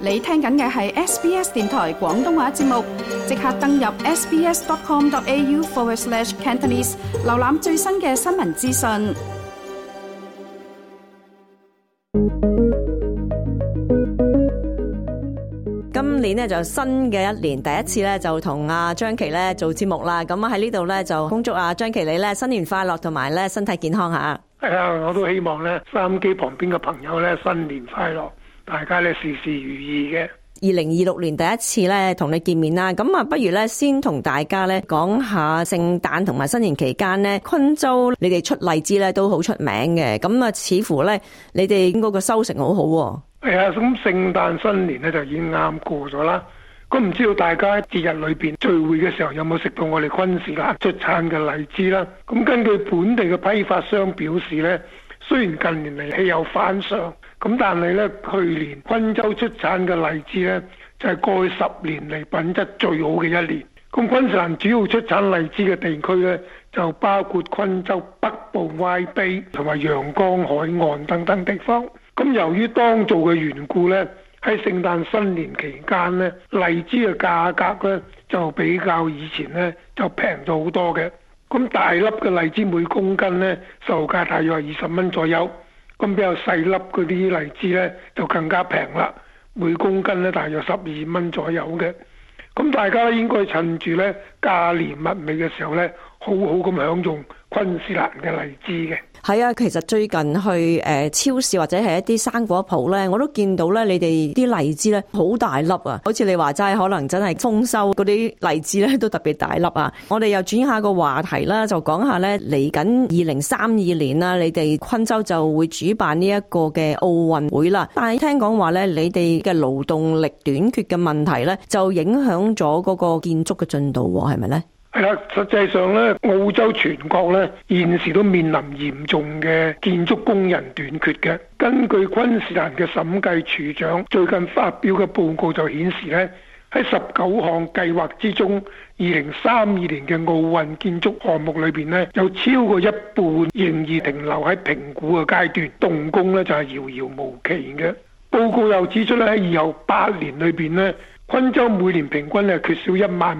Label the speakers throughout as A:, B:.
A: 你聽緊嘅係 SBS 電台廣東話節目，即刻登入 sbs.com.au/Cantonese 瀏覽最新嘅新聞資訊。
B: 今年咧就新嘅一年，第一次咧就同阿張琪咧做節目啦。咁喺呢度咧就恭祝阿張琪你咧新年快樂，同埋咧身體健康吓。
C: 係啊，我都希望咧收音機旁邊嘅朋友咧新年快樂，大家咧事事如意嘅。
B: 2026年第一次咧同你見面啦，咁啊不如咧先同大家咧講下聖誕同埋新年期間咧昆州你哋出荔枝咧都好出名嘅，咁啊似乎咧你哋嗰個收成好好喎。
C: 係啊，咁聖誕新年咧就已經啱過咗啦。咁唔知道大家節日裏邊聚會嘅時候有冇食到我哋昆士蘭出產嘅荔枝啦？咁根據本地嘅批發商表示咧，雖然近年嚟氣有反常，咁但係咧去年昆州出產嘅荔枝咧就係過去10年嚟品質最好嘅一年。咁昆士蘭主要出產荔枝嘅地區咧就包括昆州北部 Y Bay 同埋陽江海岸等等地方。咁由於當造嘅緣故咧，喺聖誕新年期間咧，荔枝嘅價格咧就比較以前咧就平咗好多嘅。咁大粒嘅荔枝每公斤咧售價大約係20蚊左右，咁比較細粒嗰啲荔枝咧就更加平啦，每公斤咧大約12蚊左右嘅。咁大家應該趁住咧價廉物美嘅時候咧，好好咁享用昆士蘭嘅荔枝嘅。
B: 係啊，其實最近去超市或者係一啲生果鋪咧，我都見到咧你哋啲荔枝咧好大粒啊，好似你話齋，可能真係豐收嗰啲荔枝咧都特別大粒啊。我哋又轉下個話題啦，就講下咧嚟緊2032年啦，你哋昆州就會主辦呢一個嘅奧運會啦。但係聽講話咧，你哋嘅勞動力短缺嘅問題咧，就影響咗嗰個建築嘅進度喎，係咪咧？
C: 係啦，實際上咧，澳洲全國咧現時都面臨嚴重嘅建築工人短缺嘅。根據昆士蘭嘅審計署長最近發表嘅報告就顯示咧，喺19項計劃之中，2032年嘅奧運建築項目裏邊咧，有超過一半仍然停留喺評估嘅階段，動工咧就係遙遙無期嘅。報告又指出咧，喺以後8年裏邊咧，昆州每年平均係缺少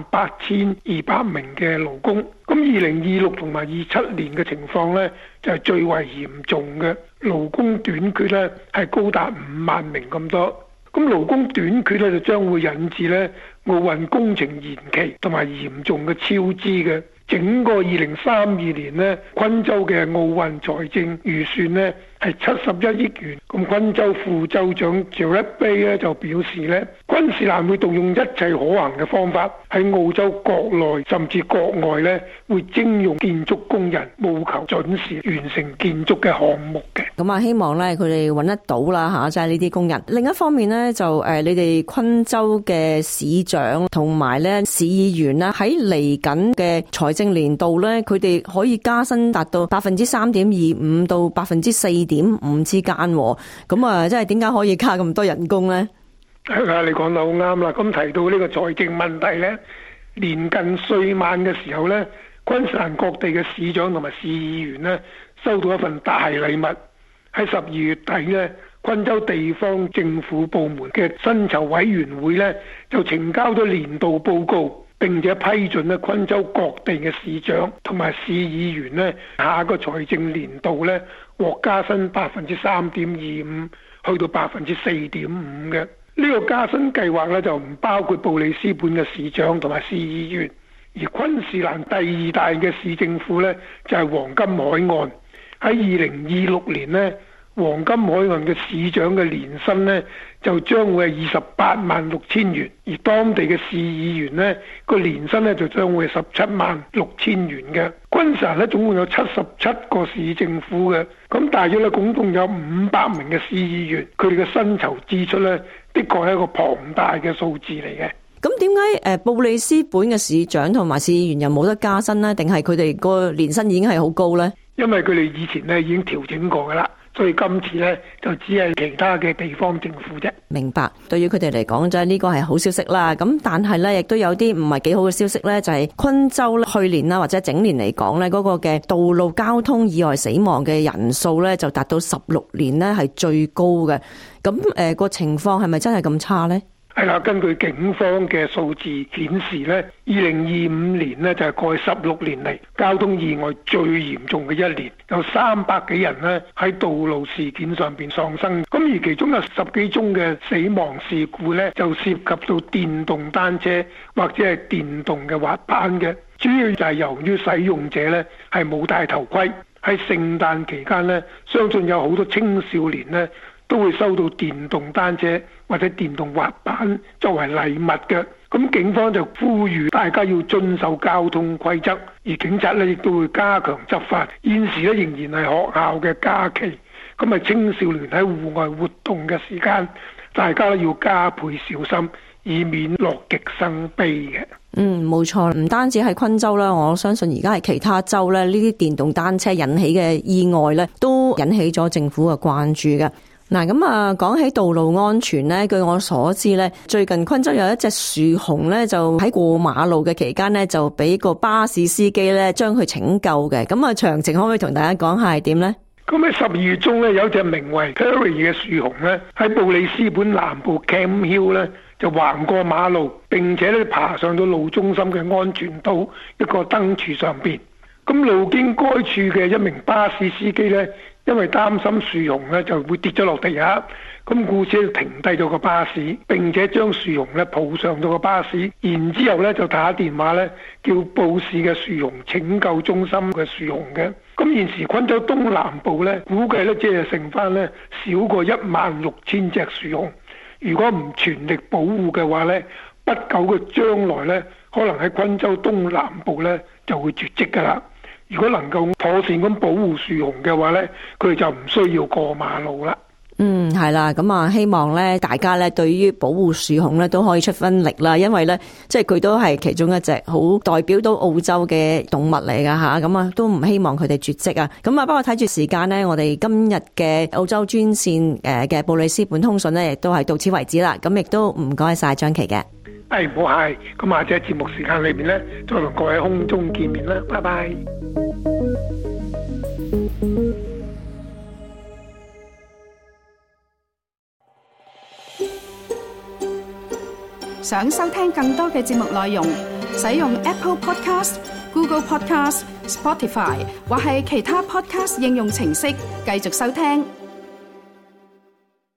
C: 18200名嘅勞工。咁2026同埋27年嘅情況咧，就係最為嚴重嘅，勞工短缺咧係高達5萬名咁多。咁勞工短缺咧就將會引致咧奧運工程延期同埋嚴重嘅超支嘅。整個2032年呢，昆州嘅奧運財政預算呢係71億元。咁昆州副州長 Gerard Bay 咧就表示呢，昆士蘭會動用一切可行嘅方法，喺澳洲國內甚至國外呢會徵用建築工人，務求準時完成建築嘅項目嘅。
B: 咁啊，希望咧佢哋揾得到啦嚇，即係呢啲工人。另一方面呢，就你哋昆州嘅市長同埋咧市議員啦，喺嚟緊嘅財政年度咧，佢哋可以加薪達到3.25%到4.5%之間。咁啊，即係點解可以加咁多人工咧？
C: 係啊，你講得好啱啦。咁提到呢個財政問題咧，年近歲晚嘅時候咧，昆士蘭各地嘅市長同埋市議員咧，收到一份大禮物。喺12月底咧，昆州地方政府部門嘅薪酬委員會咧，就呈交咗年度報告，並且批准咧昆州各地嘅市長同埋市議員咧，下個財政年度咧獲加薪3.25%去到4.5%嘅。呢個加薪計劃咧就唔包括布里斯本嘅市長同埋市議員，而昆士蘭第2大嘅市政府咧就係黃金海岸。喺2026年呢，黃金海岸嘅市長嘅年薪呢就將會係286000元，而當地嘅市議員呢個年薪呢就將會係176000元嘅。昆士蘭呢總共有77個市政府嘅，咁大約呢總共有500名嘅市議員，佢哋嘅薪酬支出呢的確係一個龐大嘅數字嚟嘅。
B: 咁點解布里斯本嘅市長同埋市議員又冇得加薪呢？定係佢哋個年薪已經係好高呢？
C: 因為佢哋以前呢已經調整過噶啦。 所以今次呢，就只係其他嘅地方政府啫。
B: 明白，對於佢哋嚟講就係呢個係好消息啦。咁但係咧，亦都有啲唔係幾好嘅消息咧，就係昆州去年啦或者整年嚟講咧，嗰個嘅道路交通意外死亡嘅人數咧就達到16年咧係最高嘅。咁個情況係咪真係咁差咧？
C: 係啦，根據警方嘅數字顯示呢，2025年呢就係過去16年嚟交通意外最嚴重嘅一年，有300幾人呢喺道路事件上邊喪生。咁而其中有10幾宗嘅死亡事故呢，就涉及到電動單車或者係電動嘅滑板嘅，主要就係由於使用者呢係冇戴頭盔。喺聖誕期間呢，相信有好多青少年呢都會收到電動單車或者電動滑板作為禮物嘅。咁警方就呼籲大家要遵守交通規則，而警察咧亦都會加強執法。現時咧仍然係學校嘅假期，咁啊青少年喺戶外活動嘅時間，大家咧要加倍小心，以免樂極生悲嘅。
B: 冇錯，唔單止係昆州啦，我相信而家係其他州咧，呢啲電動單車引起嘅意外咧，都引起咗政府嘅關注嘅。嗱，咁啊，講起道路安全咧，據我所知咧，最近昆州有一隻樹熊咧，就喺過馬路嘅期間咧，就俾個巴士司機咧將佢拯救嘅。咁啊，詳情可唔可以同大家講下係點咧？
C: 咁喺12月中咧，有隻名為 Terry 嘅樹熊咧，喺布里斯本南部 Camp Hill 咧就橫過馬路，並且咧爬上到路中心嘅安全島一個燈柱上邊。咁路經該處嘅一名巴士司機咧，因為擔心樹熊咧就會跌咗落地下，咁故此就停低咗個巴士，並且將樹熊咧抱上咗個巴士，然之後咧就打電話咧叫布市嘅樹熊拯救中心嘅樹熊嘅。咁現時昆州東南部咧估計咧即係剩翻咧少過16000隻樹熊，如果唔全力保護嘅話咧，不久嘅將來咧可能喺昆州東南部咧就會絕跡㗎啦。如果能夠妥善咁保護樹熊嘅話咧，佢就唔需要過馬路啦。
B: 係啦，咁啊，希望咧大家咧對於保護樹熊咧都可以出分力啦，因為咧即係佢都係其中一隻好代表到澳洲嘅動物嚟噶吓，咁啊都唔希望佢哋絕跡啊。咁啊，不過睇住時間咧，我哋今日嘅澳洲專線嘅布里斯本通訊咧，亦都係到此為止啦。咁亦都唔該晒張琪嘅。
C: 唔好係，咁或者節目時間裏面咧，再同各位空中見面啦，拜拜。
A: 想收聽更多嘅節目內容，使用 Apple Podcast、Google Podcast、Spotify 或係其他 Podcast 應用程式繼續收聽。